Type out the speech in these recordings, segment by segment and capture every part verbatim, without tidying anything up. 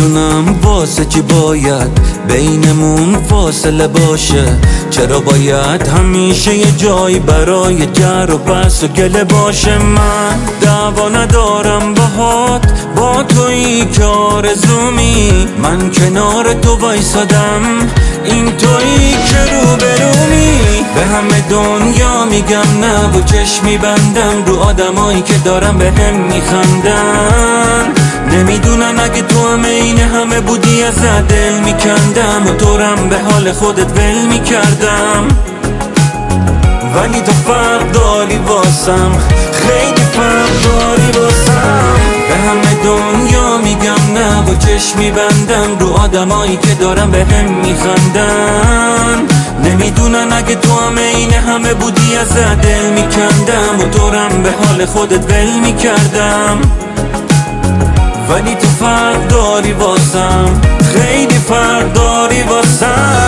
نمیدونم واسه چی باید بینمون فاصله باشه. چرا باید همیشه یه جایی برای جر و بحث و گله باشه؟ من دعوا ندارم باهات، با تویی که آرزومی. من کنار تو وایسادم، این تویی که روبرومی. به همه دنیا میگم نه و چشمی بندم رو آدمایی که دارم به هم میخندن. نمیدونن اگه تو هم این همه بودی ازت دل میکندم و تورم به حال خودت ول میکردم. ولی تو فرق داری واسم، خیلی فرق داری واسم. به همه دنیا میگم نه و چشمی بندم رو آدمایی که دارم به هم میخندن. نمیدونن اگه تو هم این همه بودی ازت دل میکندم و تورم به حال خودت ول میکردم. ولی تو فرق داری واسم، خیلی فرق داری واسم.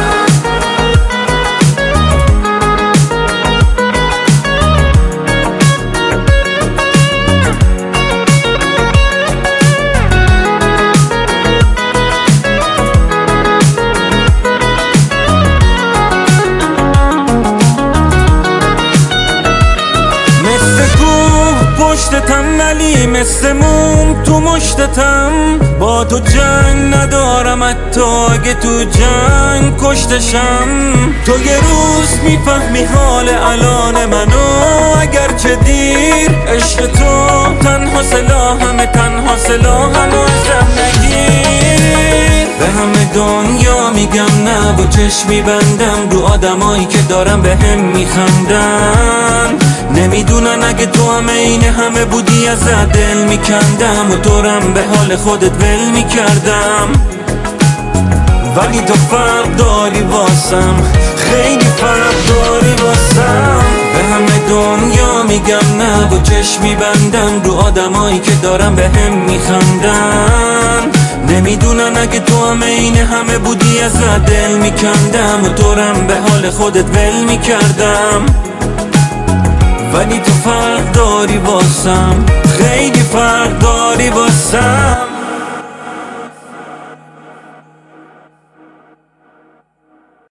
پشتتم ولی مثل موم تو مشتتم. با تو جنگ ندارم حتی اگه تو جنگ کشتشم. تو یه روز میفهمی حال الان منو اگرچه دیر. عشق تو تنها سلاحمه، تنها سلاحمو ازم نگیر. به همه دنیا میگم نه و چشمی بندم رو آدمایی که دارم به هم میخندن. نمیدونن اگه تو هم این همه بودی ازت دل میکندم و تورم به حال خودت ول میکردم. ولی تو فرق داری واسم، خیلی فرق داری واسم. به همه دنیا میگم نه و چشمی بندم رو آدمایی که دارم به هم میخندن. نمیدونن اگه تو هم این همه بودی ازت دل میکندم و تورم به حال خودت ول میکردم. ولی تو فرق داری واسم، خیلی فرق داری واسم.